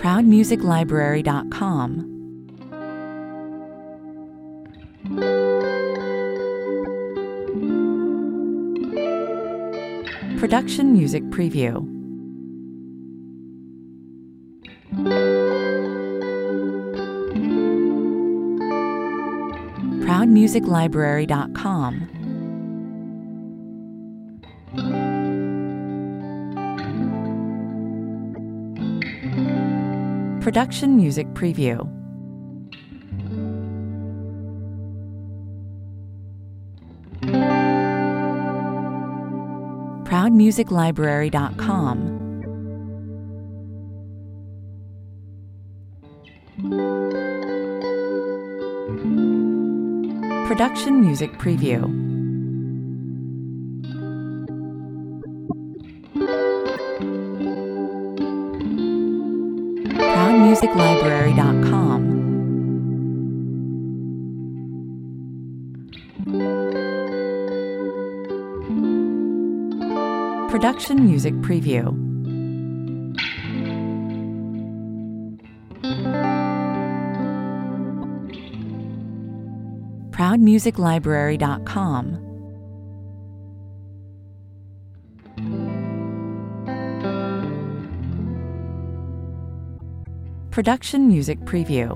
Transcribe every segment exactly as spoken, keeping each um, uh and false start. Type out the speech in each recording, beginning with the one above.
proud music library dot com. Production Music Preview. proud music library dot com. Production Music Preview. proud music library dot com. Production Music Preview. proud music library dot com. Production Music Preview. proud music library dot com. Production Music Preview.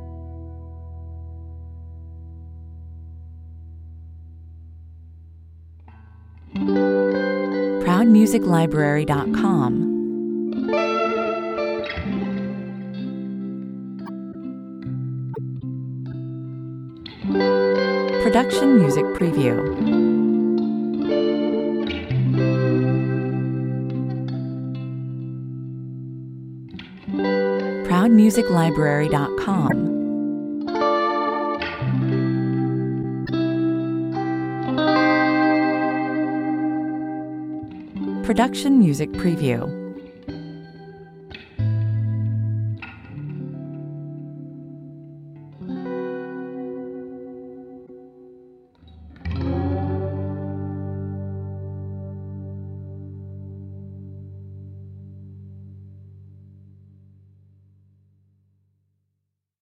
proud music library dot com. Production Music Preview. proud music library dot com. Production Music Preview.